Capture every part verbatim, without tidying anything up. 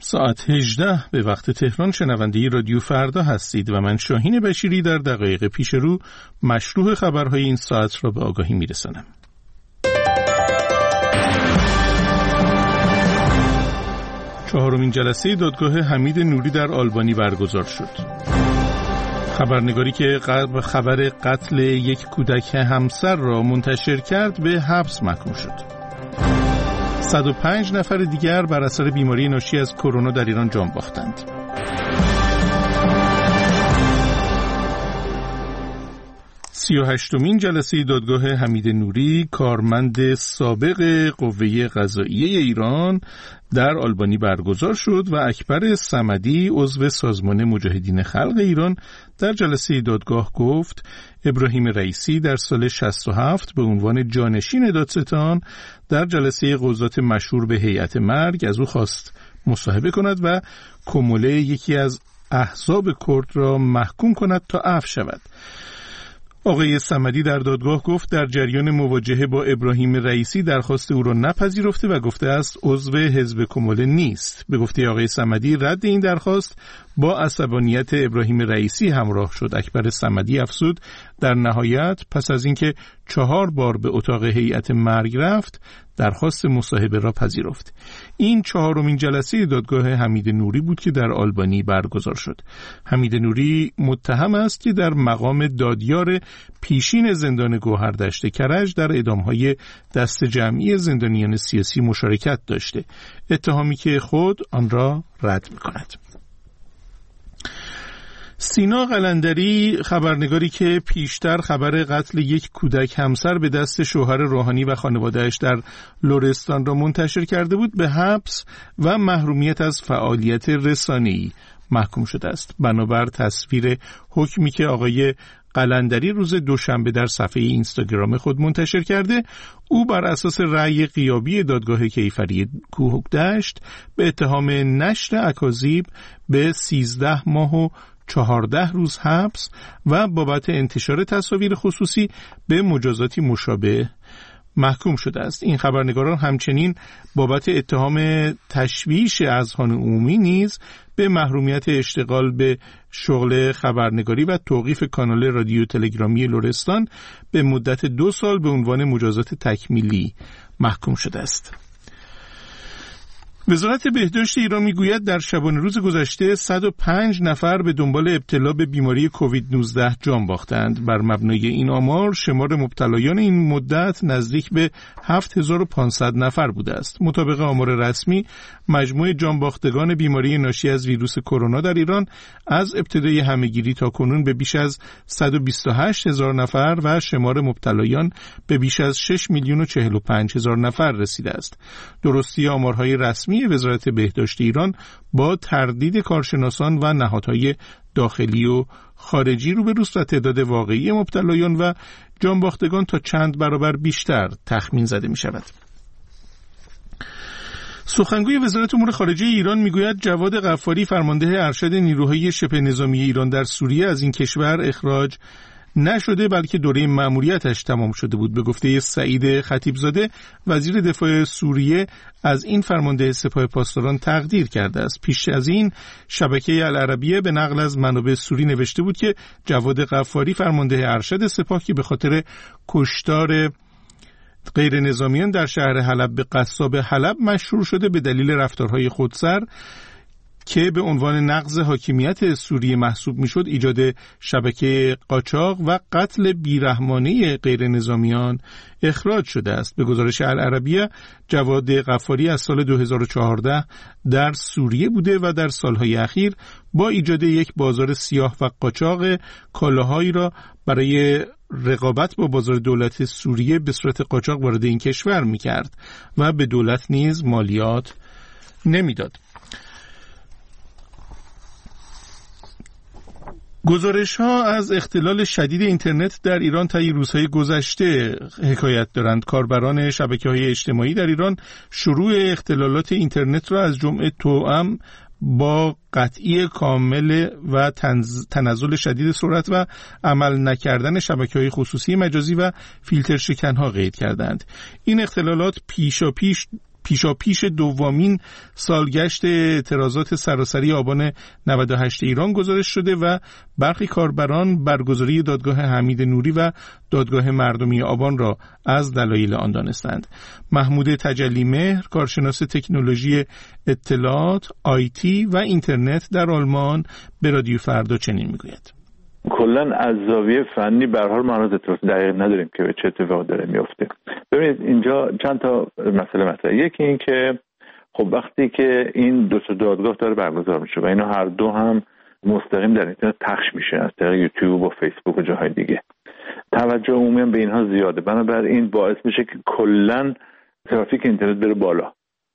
ساعت هجده به وقت تهران شنونده رادیو فردا هستید و من شاهین بشیری در دقایق پیش رو مشروع خبرهای این ساعت را به آگاهی میرسانم. چهارمین جلسه دادگاه حمید نوری در آلبانی برگزار شد. خبرنگاری که خبر قتل یک کودک همسر را منتشر کرد به حبس محکوم شد. صد و پنج نفر دیگر بر اثر بیماری ناشی از کرونا در ایران جان باختند. سی و هشتمین جلسه دادگاه حمید نوری کارمند سابق قوه قضاییه ایران در آلبانی برگزار شد و اکبر صمدی عضو سازمان مجاهدین خلق ایران در جلسه دادگاه گفت ابراهیم رئیسی در سال شصت و هفت به عنوان جانشین دادستان در جلسه قضات مشهور به هیئت مرگ از او خواست مصاحبه کند و کموله یکی از احزاب کرد را محکوم کند تا عفو شود. آقای صمدی در دادگاه گفت در جریان مواجهه با ابراهیم رئیسی درخواست او را نپذیرفته و گفته است عضو حزب کموله نیست. به گفته آقای صمدی رد این درخواست با عصبانیت ابراهیم رئیسی همراه شد. اکبر صمدی افزود در نهایت پس از اینکه چهار بار به اتاق هیئت مرگ رفت درخواست مصاحبه را پذیرفت. این چهارمین جلسه دادگاه حمید نوری بود که در آلبانی برگزار شد. حمید نوری متهم است که در مقام دادیار پیشین زندان گوهردشت کرج در اعدام‌های دست جمعی زندانیان سیاسی مشارکت داشته، اتهامی که خود آن را رد می‌کند. سینا قلندری خبرنگاری که پیشتر خبر قتل یک کودک همسر به دست شوهر روحانی و خانواده‌اش در لرستان را منتشر کرده بود به حبس و محرومیت از فعالیت رسانه‌ای محکوم شده است. بنابر تصویر حکمی که آقای قلندری روز دوشنبه در صفحه اینستاگرام خود منتشر کرده، او بر اساس رأی غیابی دادگاه کیفری کوهکدشت به اتهام نشر اکاذیب به سیزده ماه و چهارده روز حبس و بابت انتشار تصاویر خصوصی به مجازاتی مشابه محکوم شده است. این خبرنگاران همچنین بابت اتهام تشویش اذهان عمومی نیز به محرومیت اشتغال به شغل خبرنگاری و توقیف کانال رادیو تلگرامی لرستان به مدت دو سال به عنوان مجازات تکمیلی محکوم شده است. وزارت بهداشت ایران میگوید در شبانه روز گذشته صد و پنج نفر به دنبال ابتلا به بیماری کووید نوزده جان باختند. بر مبنای این آمار شمار مبتلایان این مدت نزدیک به هفت هزار و پانصد نفر بوده است. مطابق آمار رسمی مجموع جان باختگان بیماری ناشی از ویروس کرونا در ایران از ابتدای همهگیری تا کنون به بیش از صد و بیست و هشت هزار نفر و شمار مبتلایان به بیش از شش میلیون و چهل و پنج هزار نفر رسیده است. درستی آمارهای رسمی وزارت بهداشت ایران با تردید کارشناسان و نهادهای داخلی و خارجی روبروست و تعداد واقعی مبتلایان و جانباختگان تا چند برابر بیشتر تخمین زده می شود. سخنگوی وزارت امور خارجه ایران میگوید جواد غفاری فرمانده ارشد نیروهای شبه نظامی ایران در سوریه از این کشور اخراج نشده بلکه دوره مأموریتش تمام شده بود. به گفته سعید خطیبزاده وزیر دفاع سوریه از این فرمانده سپاه پاسداران تقدیر کرده است. پیش از این شبکه العربیه به نقل از منابع سوری نوشته بود که جواد غفاری فرمانده ارشد سپاه که به خاطر کشتار غیر نظامیان در شهر حلب به قصاب حلب مشهور شده به دلیل رفتارهای خودسر که به عنوان نقض حاکمیت سوریه محسوب میشد ایجاد شبکه قاچاق و قتل بیرحمانه غیر نظامیان اخراج شده است. به گزارش العربیه جواد غفاری از سال دو هزار و چهارده در سوریه بوده و در سالهای اخیر با ایجاد یک بازار سیاه و قاچاق کالاهایی را برای رقابت با بازار دولت سوریه به صورت قاچاق وارد این کشور میکرد و به دولت نیز مالیات نمیداد. گزارش ها از اختلال شدید اینترنت در ایران طی روزهای گذشته حکایت دارند. کاربران شبکه‌های اجتماعی در ایران شروع اختلالات اینترنت را از جمعه توأم با قطعی کامل و تنزل شدید سرعت و عمل نکردن شبکه‌های خصوصی مجازی و فیلتر شکن‌ها قید کردند. این اختلالات پیشا پیش پیشاپیش دومین سالگشت اعتراضات سراسری آبان نود و هشت ایران گزارش شده و برخی کاربران برگزاری دادگاه حمید نوری و دادگاه مردمی آبان را از دلایل آن دانستند. محمود تجلیمهر، کارشناس تکنولوژی اطلاعات، آیتی و اینترنت در آلمان، به رادیو فردا چنین میگوید: کلن از زاویه فنی به هر حال ما اطلاعات دقیق نداریم که چه اتفاقی داره میفته. ببینید اینجا چند تا مسئله مطرحه. یکی این که خب وقتی که این دو تا دادگاه داره برگزار میشه و اینا هر دو هم مستقیم در اینترنت پخش میشه از طریق یوتیوب و فیسبوک و جاهای دیگه، توجه عمومی به اینها زیاده، بنابراین باعث میشه که کلن ترافیک اینترنت بره بالا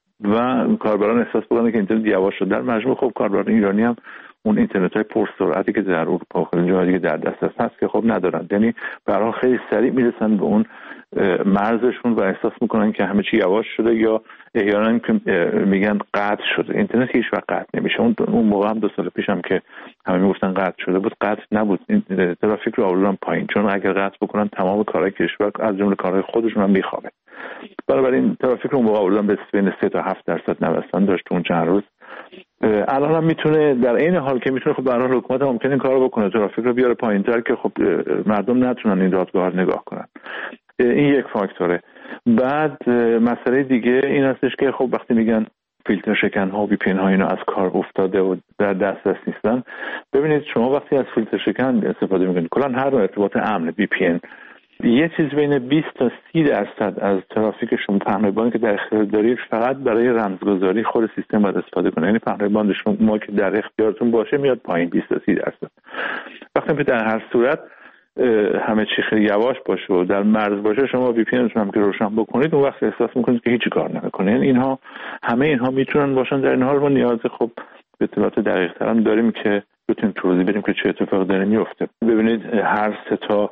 و کاربران احساس بکنن که اینترنت یواش شده. در مجموع خب کاربران ایرانی هم اون اینترنت های پرسرعتی که در اروپا و خیلی جاهای دیگه در دسترس هست که خب ندارن، یعنی برای خیلی سریع میرسن به اون مرزشون و احساس میکنن که همه چی یواش شده یا احیانا میگن قطع شده. اینترنت هیچ وقت قطع نمیشه. اون اون موقع هم دو سال پیش هم که همه میگفتن قطع شده بود، قطع نبود. این ترافیک رو آوردن پایین، چون اگر قطع بکنن تمام کارهای کشور از جمله کارهای خودشون هم میخوابه. بنابراین ترافیک رو اون موقع آوردن به بین سه تا هفت درصد نوسان داشت اون چند روز. الان هم میتونه در این حال که میتونه خب برای حکومت ممکنه این کارو بکنه، ترافیک رو بیاره پایین‌تر که خب مردم نتونن این دادگاه رو نگاه کنن. این یک فاکتوره. بعد مسئله دیگه این هستش که خب وقتی میگن فیلتر شکن ها و وی پی ان ها اینا از کار افتاده و در دسترس نیستن، ببینید شما وقتی از فیلتر شکن استفاده میکنید، کلا هر نوع ارتباط امن وی پی ان، یه چیز بین بیست تا سی درصد از ترافیک شما پهنای که در اختیار دارید فقط برای رمزگذاری خود سیستم باید استفاده کنه. یعنی پهنای باند شما که در اختیارتون باشه میاد پایین بیست تا سی درصد. وقتی که در هر صورت همه چی خیلی یواش باشه و در مرز باشه، شما وی پی انتون هم که روشن بکنید اون وقت احساس میکنید که هیچ کار نمیکنه. یعنی اینها همه اینها میتونن باشن. در این حال ما نیاز خب به اطلاعات دقیق تر هم داریم که بتونیم توضیح بدیم که چه اتفاقی داره میفته. ببینید هر سه تا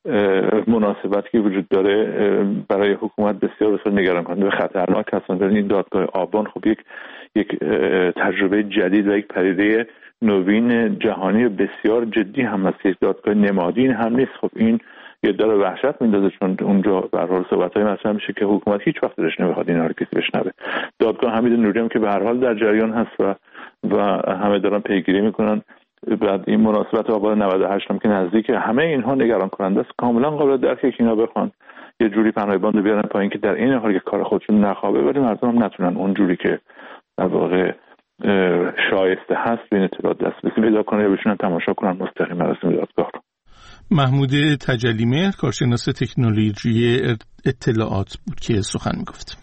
مناسبتی که وجود داره برای حکومت بسیار بسیار نگران کننده و خطرناک هستند. این دادگاه آبان خب یک یک تجربه جدید و یک پدیده نوین جهانی بسیار جدی هم هست. یک دادگاه نمادین هم نیست. خب این یه داره وحشت میندازه، چون اونجا به هر حال صحبت‌های مطرح میشه که حکومت هیچ وقت دلش نمیخواد اینا رو کسی بشنوه. دادگاه حمید نوری هم که به هر حال در جریان هست و و همه دارن پیگیری میکنن. بعد این مناسبت آبان نود و هشت هم که نزدیک، همه اینها نگران کننده است. کاملا قابل درکه که اینا بخوان یه جوری پهنای باند بیارن پایین که در این حال که کار خودشون نخوابه، ولی مردم هم نتونن اون جوری که در واقع شایسته هست به اطلاعات دسترسی پیدا کنن یا بتونن تماشا کنن مستقیم مراسم دادگاه رو. محمود تجلیمهر، کارشناس تکنولوژی اطلاعات بود که سخن میگفت.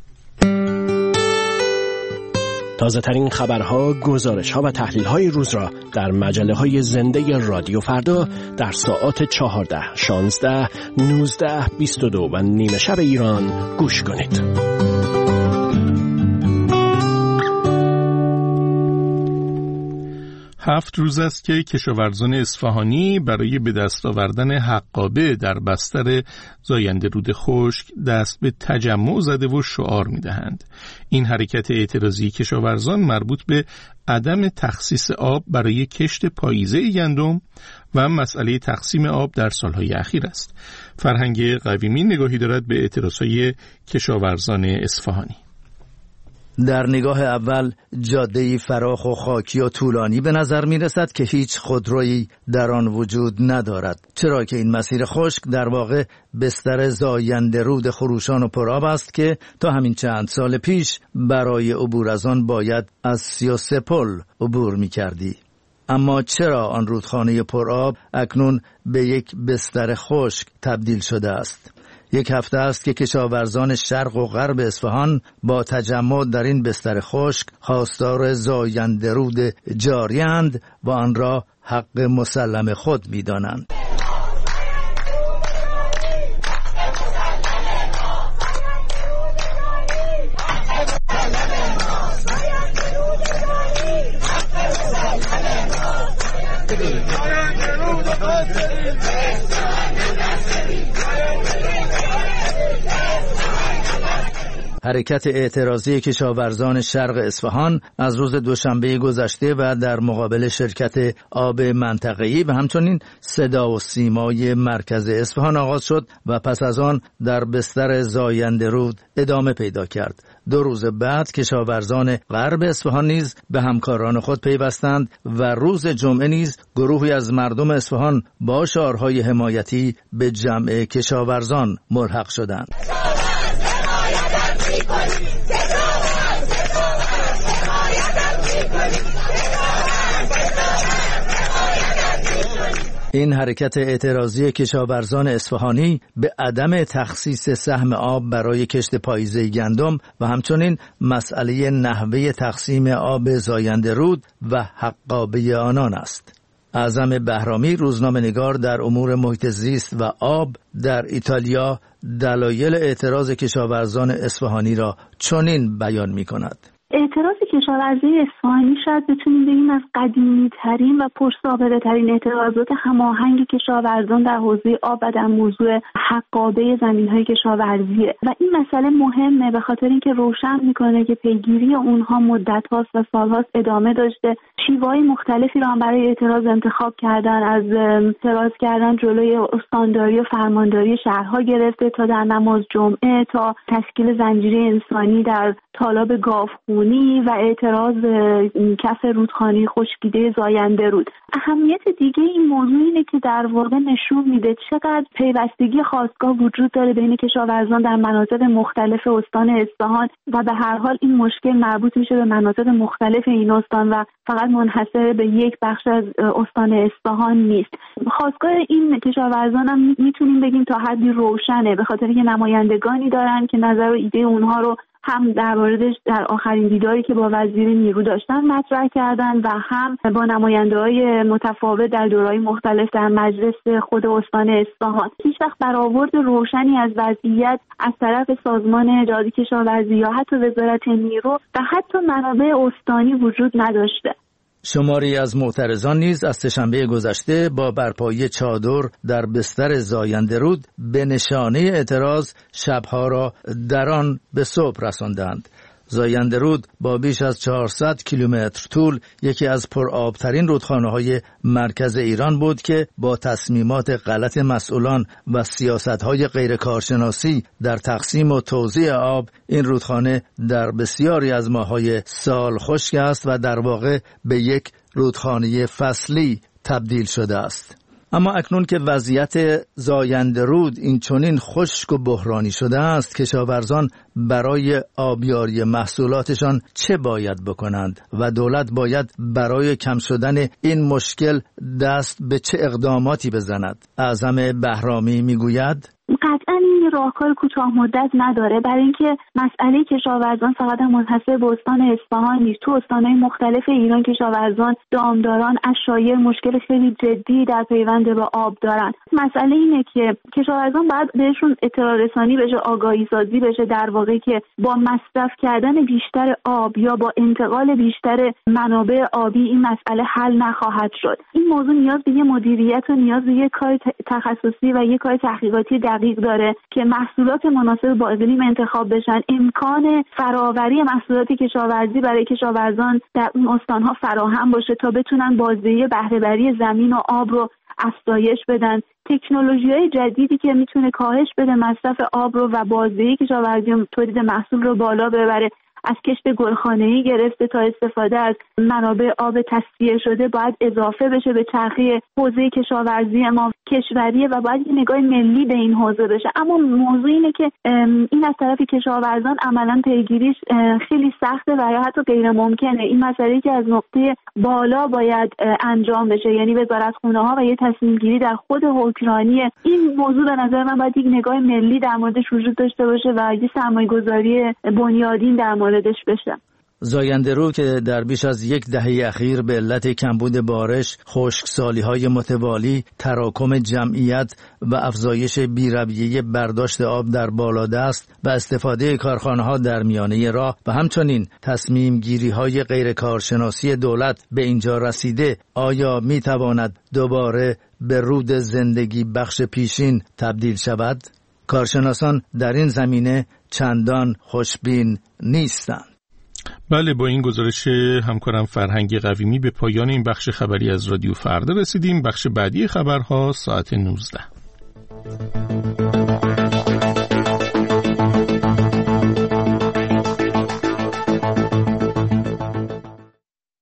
تازه ترین خبرها، گزارش‌ها و تحلیل‌های روز را در مجله‌های زنده رادیو فردا در ساعات چهارده، شانزده، نوزده، بیست و دو و نیمه شب ایران گوش کنید. هفت روز است که کشاورزان اصفهانی برای به دست آوردن حقابه در بستر زاینده رود خشک دست به تجمع زده و شعار می‌دهند. این حرکت اعتراضی کشاورزان مربوط به عدم تخصیص آب برای کشت پاییزه گندم و مسئله تقسیم آب در سالهای اخیر است. فرهنگ قویمی نگاهی دارد به اعتراضهای کشاورزان اصفهانی. در نگاه اول جاده‌ای فراخ و خاکی و طولانی به نظر می رسد که هیچ خودرویی در آن وجود ندارد، چرا که این مسیر خشک در واقع بستر زاینده رود خروشان و پرآب است که تا همین چند سال پیش برای عبور از آن باید از سی و سه پل عبور می کردی. اما چرا آن رودخانه پرآب اکنون به یک بستر خشک تبدیل شده است؟ یک هفته است که کشاورزان شرق و غرب اصفهان با تجمع در این بستر خشک خواستار زاینده رود جاری‌اند و آن را حق مسلم خود می‌دانند. حرکت اعتراضی کشاورزان شرق اصفهان از روز دوشنبه گذشته و در مقابل شرکت آب منطقه‌ای و همچنین صدا و سیمای مرکز اصفهان آغاز شد و پس از آن در بستر زاینده رود ادامه پیدا کرد. دو روز بعد کشاورزان غرب اصفهان نیز به همکاران خود پیوستند و روز جمعه نیز گروهی از مردم اصفهان با شعارهای حمایتی به جمع کشاورزان ملحق شدند. این حرکت اعتراضی کشاورزان اصفهانی به عدم تخصیص سهم آب برای کشت پاییزه گندم و همچنین مسئله نحوه تقسیم آب زاینده رود و حقابه آنان است. اعظم بهرامی روزنامه‌نگار در امور محیط زیست و آب در ایتالیا دلایل اعتراض کشاورزان اصفهانی را چنین بیان می‌کند. اعتراض کشاورزی اصفهانی شاید بتونیم بگیم از قدیمی ترین و پرسابقه ترین اعتراضات هماهنگ کشاورزان در حوزه آب و در موضوع حقابه زمین‌های کشاورزیه و این مسئله مهمه به خاطر اینکه روشن میکنه که پیگیری اونها مدت هاست و سال هاست ادامه داشته. شیوه‌های مختلفی را هم برای اعتراض انتخاب کردن، از اعتراض کردن جلوی استانداری و فرمانداری شهرها گرفته تا در نماز جمعه تا تشکیل زنجیره انسانی در تالاب گاوخونی و اعتراض کف رودخانه خشکیده زاینده رود. اهمیت دیگه این موضوع اینه که در واقع نشون میده چقدر پیوستگی خاستگاه وجود داره بین کشاورزان در مناطق مختلف استان اصفهان و به هر حال این مشکل مربوط میشه به مناطق مختلف این استان و فقط منحصر به یک بخش از استان اصفهان نیست. خاستگاه این کشاورزان هم میتونیم بگیم تا حدی روشنه به خاطر که نمایندگانی دارن که نظر و ایده اونها رو هم در موردش در آخرین دیداری که با وزیر نیرو داشتن مطرح کردن و هم با نماینده‌های متفاوت در دوره‌های مختلف در مجلس خود استان اصفهان. هیچ وقت برآورد روشنی از وضعیت از طرف سازمان جهاد کشاورزی یا حتی وزارت نیرو و حتی منابع استانی وجود نداشته. شماری از معترضان نیز از سه‌شنبه گذشته با برپایی چادر در بستر زاینده رود به نشانه اعتراض شبها را در آن به صبح رساندند. زاینده رود با بیش از چهارصد کیلومتر طول یکی از پرآبترین رودخانه‌های مرکز ایران بود که با تصمیمات غلط مسئولان و سیاست‌های غیرکارشناسی در تقسیم و توزیع آب این رودخانه در بسیاری از ماه‌های سال خشک است و در واقع به یک رودخانه فصلی تبدیل شده است. اما اکنون که وضعیت زاینده رود این چنین خشک و بحرانی شده است، کشاورزان برای آبیاری محصولاتشان چه باید بکنند و دولت باید برای کم شدن این مشکل دست به چه اقداماتی بزند؟ اعظم بهرامی میگوید قطعا این راهکار کوتاه مدت نداره، برای اینکه مسئله کشاورزان فقط منحصر به استان اصفهان نیست. تو استان‌های مختلف ایران کشاورزان، دامداران، عشایر مشکل خیلی جدی در پیوند با آب دارن. مسئله اینه که کشاورزان باید بهشون اطلاع رسانی بشه، آگاهی سازی بشه در واقع که با مصرف کردن بیشتر آب یا با انتقال بیشتر منابع آبی این مسئله حل نخواهد شد. این موضوع نیاز به یه مدیریت و نیاز به یه کار تخصصی و یه کار تحقیقاتی دقیق داره که محصولات مناسب با اقلیم انتخاب بشن، امکان فراوری محصولات کشاورزی برای کشاورزان در اون استانها فراهم باشه تا بتونن بازدهی بهره وری زمین و آب رو افزایش بدن. تکنولوژی‌های جدیدی که میتونه کاهش بده مصرف آب رو و بازدهی کشاورزی و تولید محصول رو بالا ببره، از کشت گلخانه‌ای گرفته تا استفاده از منابع آب تصفیه شده باید اضافه بشه به چرخه حوزه کشاورزی ما کشوریه و باید یه نگاه ملی به این حوزه بشه. اما موضوع اینه که این از طرف کشاورزان عملاً پیگیریش خیلی سخته و یا حتی غیر ممکنه. این مسئله که از نقطه بالا باید انجام بشه، یعنی وزارتخونه‌ها و یه تصمیم گیری در خود حکمرانی این موضوع به نظر من باید یک نگاه ملی در موردش وجود داشته باشه و یه سرمایه‌گذاری بنیادین در موردش بشه. زاینده رود که در بیش از یک دهه اخیر به علت کمبود بارش، خشکسالی‌های متوالی، تراکم جمعیت و افزایش بی‌رویه برداشت آب در بالادست و استفاده کارخانه‌ها در میانه راه و همچنین تصمیم گیری‌های غیر کارشناسی دولت به اینجا رسیده، آیا می‌تواند دوباره به رود زندگی بخش پیشین تبدیل شود؟ کارشناسان در این زمینه چندان خوشبین نیستند. بله، با این گزارش همکارم فرهنگ قویمی به پایان این بخش خبری از رادیو فردا رسیدیم. بخش بعدی خبرها ساعت نوزده.